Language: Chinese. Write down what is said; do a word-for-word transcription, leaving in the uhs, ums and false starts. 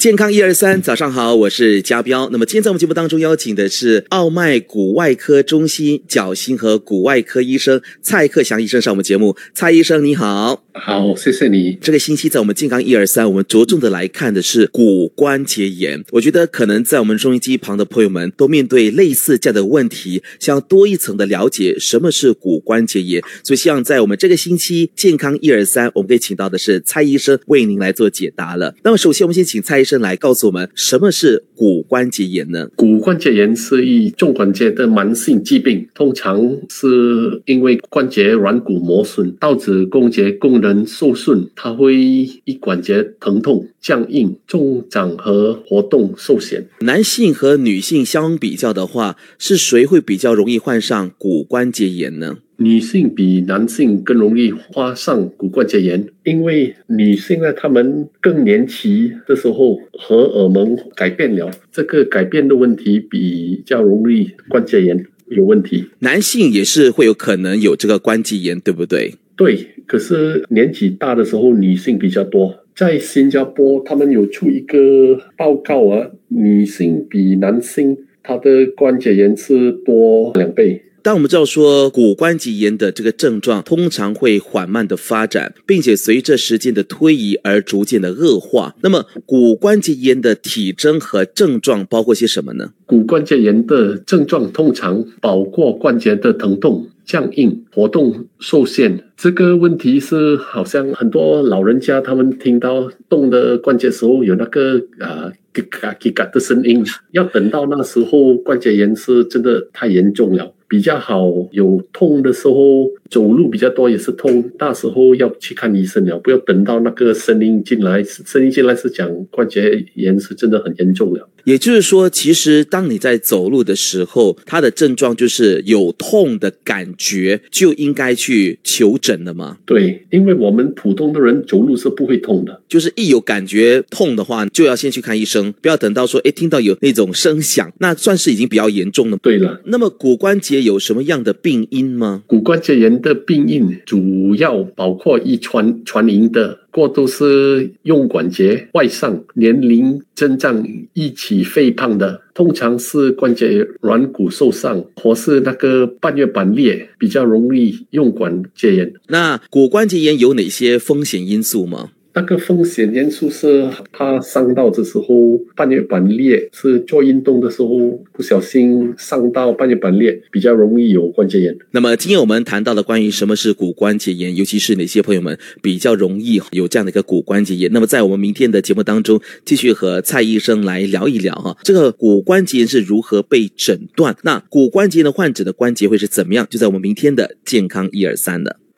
健康一二三，早上好，我是嘉彪。那么今天在我们节目当中邀请的是奥麦骨外科中心矫形和骨外科医生蔡克祥医生上我们节目。蔡医生你好。 好，谢谢你。 这个星期在我们健康一二三，我们着重的来看的是骨关节炎。我觉得可能在我们收音机旁的朋友们都面对类似这样的问题，想要多一层的了解什么是骨关节炎，所以希望在我们这个星期健康一二三，我们可以请到的是蔡医生为您来做解答了。那么首先我们先请蔡医生来告诉我们什么是骨关节炎呢？ 骨关节炎是一纵关节的慢性疾病，通常是因为关节软骨磨损导致关节功能受损，它会一关节疼痛、僵硬、增长和活动受限。 男性和女性相比较的话，是谁会比较容易患上骨关节炎呢？ 女性比男性更容易患上骨关节炎，因为女性呢，她们更年期的时候荷尔蒙改变了，这个改变的问题比较容易关节炎有问题。 男性也是会有可能有这个关节炎，对不对？ 对，可是年纪大的时候女性比较多。在新加坡他们有出一个报告啊，女性比男性她的关节炎是多两倍。 当我们知道说骨关节炎的这个症状通常会缓慢的发展，并且随着时间的推移而逐渐的恶化，那么骨关节炎的体征和症状包括些什么呢？ 骨关节炎的症状通常包括关节的疼痛、僵硬、活动受限。这个问题是好像很多老人家他们听到动的关节时候有那个啊叽嘎叽嘎的声音，要等到那时候关节炎是真的太严重了。比较好有痛的时候，走路比较多也是痛，那时候要去看医生了，不要等到那个声音进来，声音进来是讲关节炎是真的很严重了。 也就是说，其实当你在走路的时候，它的症状就是有痛的感觉，就应该去求诊了吗？ 对，因为我们普通的人走路是不会痛的， 就是一有感觉痛的话，就要先去看医生，不要等到说，诶，听到有那种声响，那算是已经比较严重了。 对了， 那么骨关节有什么样的病因吗？ 骨关节炎的病因主要包括遗传传营的，过度是用关节外伤、年龄增长一起肥胖的，通常是关节软骨受伤或是那个半月板裂，比较容易用关节炎。 那骨关节炎有哪些风险因素吗？ 那个风险因素是它伤到的时候半月板裂，是做运动的时候不小心伤到半月板裂，比较容易有关节炎。 那么今天我们谈到了关于什么是骨关节炎，尤其是哪些朋友们比较容易有这样的一个骨关节炎。那么在我们明天的节目当中，继续和蔡医生来聊一聊哈，这个骨关节炎是如何被诊断，那骨关节炎的患者的关节会是怎么样，就在我们明天的健康一二三的。